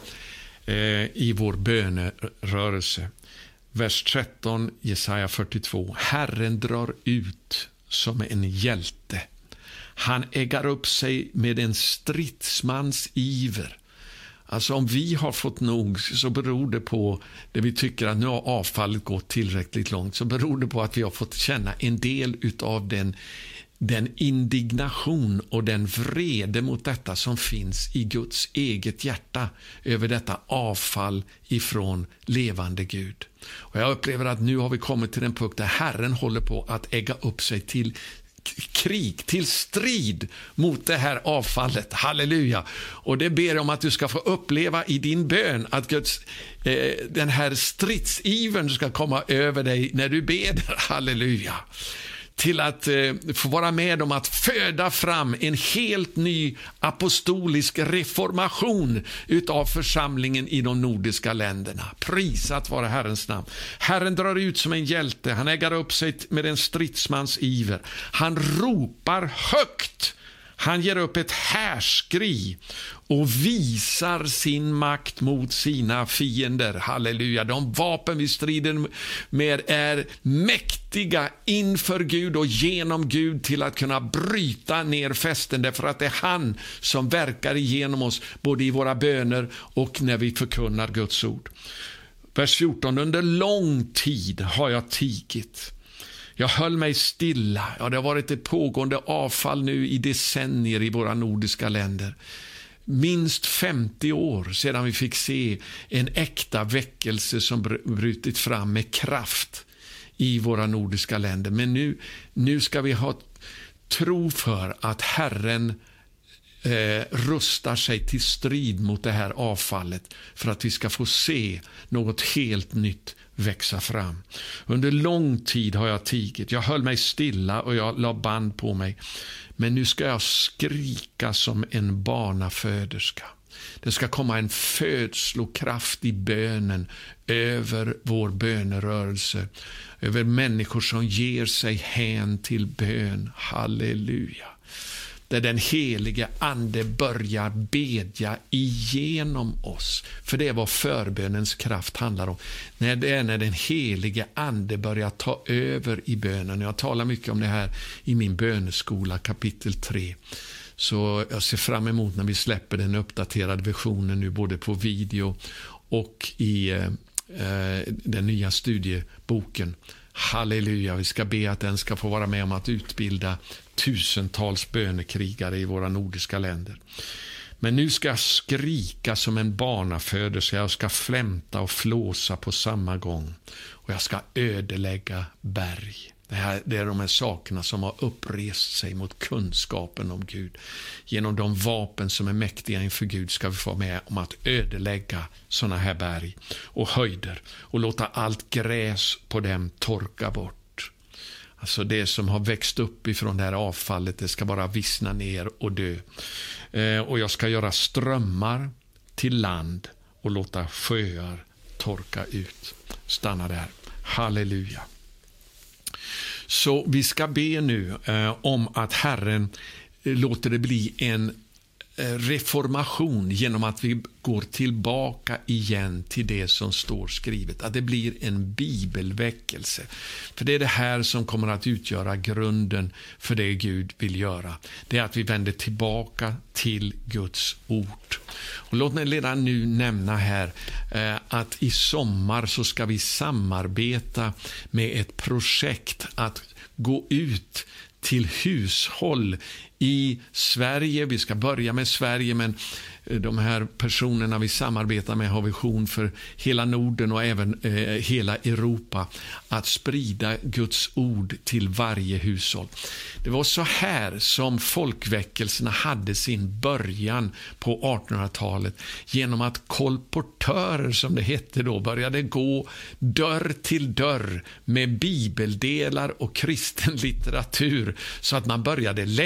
eh, i vår bönerörelse. Vers tretton, Jesaja fyrtiotvå. Herren drar ut som en hjälte. Han äggar upp sig med en stridsmans iver. Alltså om vi har fått nog så beror det på det vi tycker att nu har avfallet gått tillräckligt långt. Så beror det på att vi har fått känna en del utav den, den indignation och den vrede mot detta som finns i Guds eget hjärta över detta avfall ifrån levande Gud. Och jag upplever att nu har vi kommit till den punkt där Herren håller på att ägga upp sig till krig, till strid mot det här avfallet. Halleluja. Och det ber jag om att du ska få uppleva i din bön, att Guds, eh, den här stridsivern ska komma över dig när du ber. Halleluja. Till att eh, få vara med om att föda fram en helt ny apostolisk reformation utav församlingen i de nordiska länderna. Prisat vara Herrens namn. Herren drar ut som en hjälte. Han äggar upp sig med en stridsmans iver. Han ropar högt. Han ger upp ett härskri och visar sin makt mot sina fiender. Halleluja. De vapen vi strider med är mäktiga inför Gud och genom Gud till att kunna bryta ner fästen. Därför att det är han som verkar igenom oss både i våra böner och när vi förkunnar Guds ord. Vers fjorton. Under lång tid har jag tigit. Jag höll mig stilla. Ja, det har varit ett pågående avfall nu i decennier i våra nordiska länder. Minst femtio år sedan vi fick se en äkta väckelse som brutit fram med kraft i våra nordiska länder. Men nu, nu ska vi ha tro för att Herren eh, rustar sig till strid mot det här avfallet för att vi ska få se något helt nytt växa fram. Under lång tid har jag tigit. Jag höll mig stilla och jag la band på mig. Men nu ska jag skrika som en barnaföderska. Det ska komma en födslokraft i bönen över vår bönerörelse. Över människor som ger sig hän till bön. Halleluja. Där den helige ande börjar bedja igenom oss. För det är vad förbönens kraft handlar om. När det är när den helige ande börjar ta över i bönen. Jag talar mycket om det här i min böneskola kapitel tre. Så jag ser fram emot när vi släpper den uppdaterade versionen nu både på video och i eh, den nya studieboken. Halleluja, vi ska be att den ska få vara med om att utbilda tusentals bönekrigare i våra nordiska länder. Men nu ska jag skrika som en barnaföderska, jag ska flämta och flåsa på samma gång. Och jag ska ödelägga berg. Det, här, det är de här sakerna som har upprest sig mot kunskapen om Gud. Genom de vapen som är mäktiga inför Gud ska vi få med om att ödelägga såna här berg och höjder. Och låta allt gräs på dem torka bort. Alltså det som har växt upp ifrån det här avfallet, det ska bara vissna ner och dö. Eh, och jag ska göra strömmar till land och låta sjöar torka ut. Stanna där. Halleluja. Så vi ska be nu eh, om att Herren eh, låter det bli en eh, reformation genom att vi går tillbaka igen till det som står skrivet. Att det blir en bibelväckelse. För det är det här som kommer att utgöra grunden för det Gud vill göra. Det är att vi vänder tillbaka till Guds ord. Och låt mig redan nu nämna här eh, att i sommar så ska vi samarbeta med ett projekt att gå ut till hushåll i Sverige. Vi ska börja med Sverige, men de här personerna vi samarbetar med har vision för hela Norden och även eh, hela Europa att sprida Guds ord till varje hushåll. Det var så här som folkväckelserna hade sin början på artonhundratalet, genom att kolportörer, som det hette då, började gå dörr till dörr med bibeldelar och kristen litteratur, så att man började läsa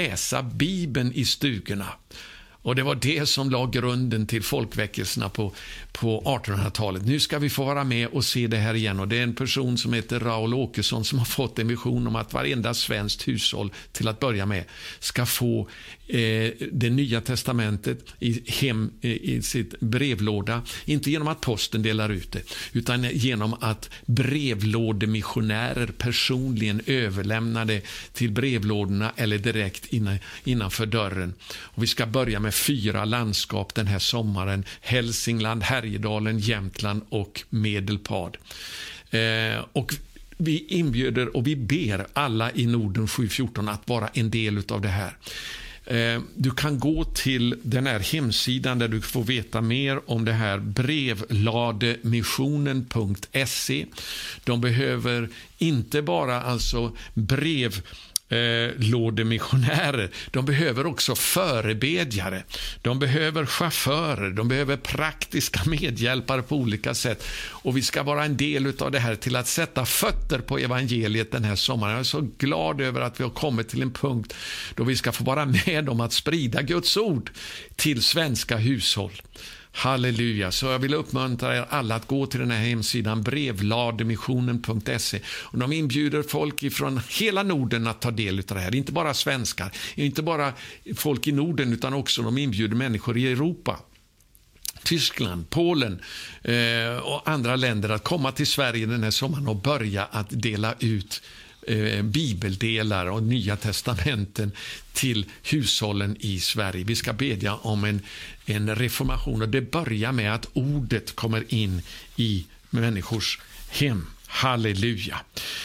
Bibeln i stugorna. Och det var det som la grunden till folkväckelserna på, på artonhundratalet. Nu ska vi få vara med och se det här igen. Och det är en person som heter Raul Åkesson som har fått en vision om att varenda svenskt hushåll till att börja med ska få eh, det nya testamentet i, hem, eh, i sitt brevlåda. Inte genom att posten delar ut det, utan genom att brevlådemissionärer personligen överlämnar det till brevlådorna eller direkt innan, innanför dörren. Och vi ska börja med fyra landskap den här sommaren: Hälsingland, Härjedalen, Jämtland och Medelpad. Eh, och vi inbjuder och vi ber alla i Norden sju fjorton att vara en del av det här. Eh, du kan gå till den här hemsidan där du får veta mer om det här, brevlademissionen punkt se. De behöver inte bara alltså brev Eh, lådemissionärer. De behöver också förebedjare. De behöver chaufförer. De behöver praktiska medhjälpare på olika sätt. Och vi ska vara en del av det här till att sätta fötter på evangeliet den här sommaren. Jag är så glad över att vi har kommit till en punkt då vi ska få vara med om att sprida Guds ord till svenska hushåll. Halleluja. Så jag vill uppmuntra er alla att gå till den här hemsidan, brevlademissionen punkt se. Och de inbjuder folk från hela Norden att ta del av det här. Inte bara svenskar, inte bara folk i Norden, utan också de inbjuder människor i Europa, Tyskland, Polen eh, och andra länder att komma till Sverige den här sommaren och börja att dela ut eh, bibeldelar och nya testamenten till hushållen i Sverige. Vi ska bedja om en, en reformation, och det börjar med att ordet kommer in i människors hem. Halleluja.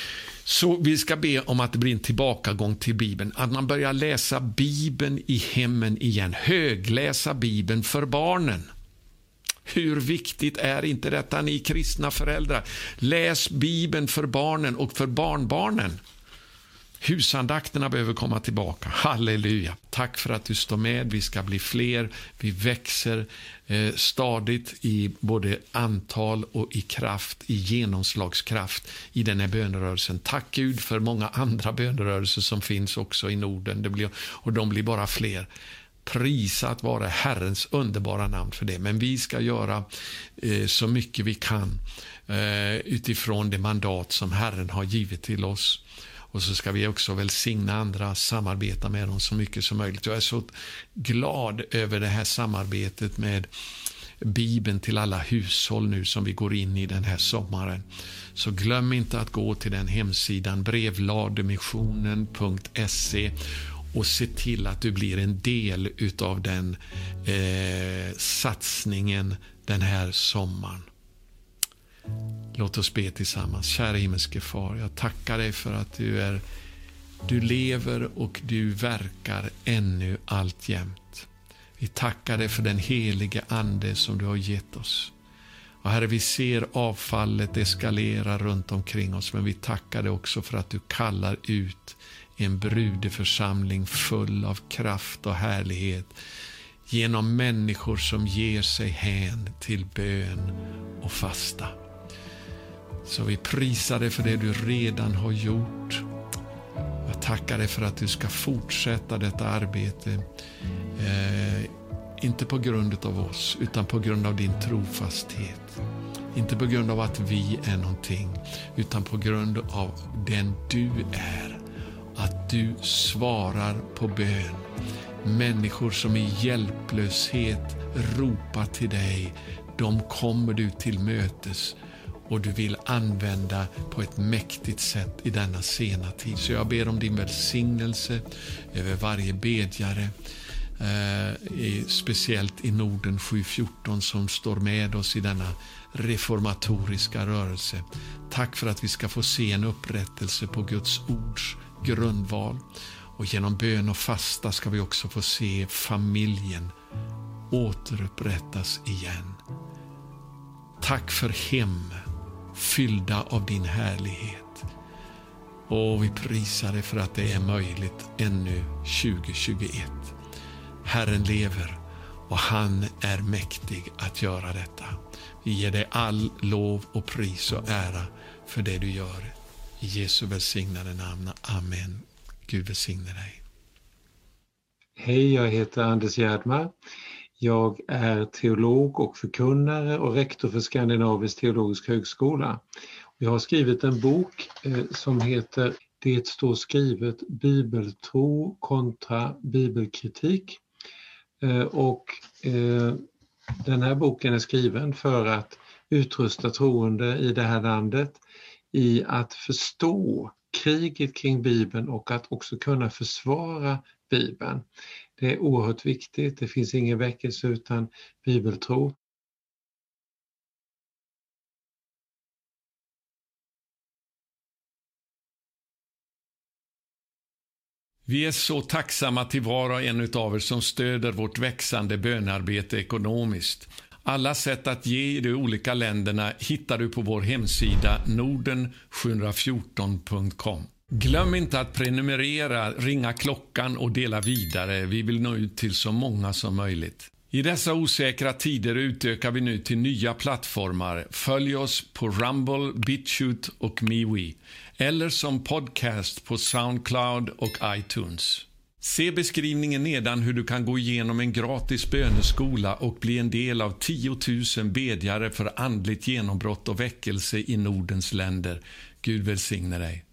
Så vi ska be om att det blir en tillbakagång till Bibeln. Att man börjar läsa Bibeln i hemmen igen. Högläsa Bibeln för barnen. Hur viktigt är inte detta, ni kristna föräldrar? Läs Bibeln för barnen och för barnbarnen. Husandakterna behöver komma tillbaka. Halleluja. Tack för att du står med. Vi ska bli fler. Vi växer eh, stadigt i både antal och i kraft, i genomslagskraft i den här bönerörelsen. Tack Gud för många andra bönerörelser som finns också i Norden. Det blir, och de blir bara fler. Prisat vara Herrens underbara namn för det. Men vi ska göra eh, så mycket vi kan eh, utifrån det mandat som Herren har givit till oss. Och så ska vi också välsigna andra, samarbeta med dem så mycket som möjligt. Jag är så glad över det här samarbetet med Bibeln till alla hushåll nu som vi går in i den här sommaren. Så glöm inte att gå till den hemsidan, brevlademissionen punkt se, och se till att du blir en del utav den eh, satsningen den här sommaren. Låt oss be tillsammans. Kära himmelske far, jag tackar dig för att du är du lever och du verkar ännu alltjämt. Vi tackar dig för den helige ande som du har gett oss. Och Herre, vi ser avfallet eskalera runt omkring oss, men vi tackar dig också för att du kallar ut en brudeförsamling full av kraft och härlighet genom människor som ger sig hän till bön och fasta. Så vi prisar dig för det du redan har gjort. Jag tackar dig för att du ska fortsätta detta arbete. Eh, inte på grund av oss, utan på grund av din trofasthet. Inte på grund av att vi är någonting, utan på grund av den du är. Att du svarar på bön. Människor som i hjälplöshet ropar till dig, de kommer du till mötes. Och du vill använda på ett mäktigt sätt i denna sena tid. Så jag ber om din välsignelse över varje bedjare. Eh, speciellt i Norden sju fjorton som står med oss i denna reformatoriska rörelse. Tack för att vi ska få se en upprättelse på Guds ords grundval. Och genom bön och fasta ska vi också få se familjen återupprättas igen. Tack för hem fyllda av din härlighet. Och vi prisar dig för att det är möjligt ännu tjugo tjugoett. Herren lever och han är mäktig att göra detta. Vi ger dig all lov och pris och ära för det du gör. I Jesu välsignade namn. Amen. Gud välsigne dig. Hej, jag heter Anders Gärdmar. Jag är teolog och förkunnare och rektor för Skandinavisk teologisk högskola. Jag har skrivit en bok eh, som heter Det står skrivet bibeltro kontra bibelkritik. Eh, och eh, den här boken är skriven för att utrusta troende i det här landet i att förstå kriget kring Bibeln och att också kunna försvara Bibeln. Det är oerhört viktigt. Det finns ingen väckelse utan bibeltro. Vi är så tacksamma till var och en av er som stöder vårt växande bönarbete ekonomiskt. Alla sätt att ge i de olika länderna hittar du på vår hemsida norden sju fjorton punkt com. Glöm inte att prenumerera, ringa klockan och dela vidare. Vi vill nå ut till så många som möjligt. I dessa osäkra tider utökar vi nu till nya plattformar. Följ oss på Rumble, BitChute och MeWe. Eller som podcast på SoundCloud och iTunes. Se beskrivningen nedan hur du kan gå igenom en gratis böneskola och bli en del av tio tusen bedjare för andligt genombrott och väckelse i Nordens länder. Gud välsigne dig.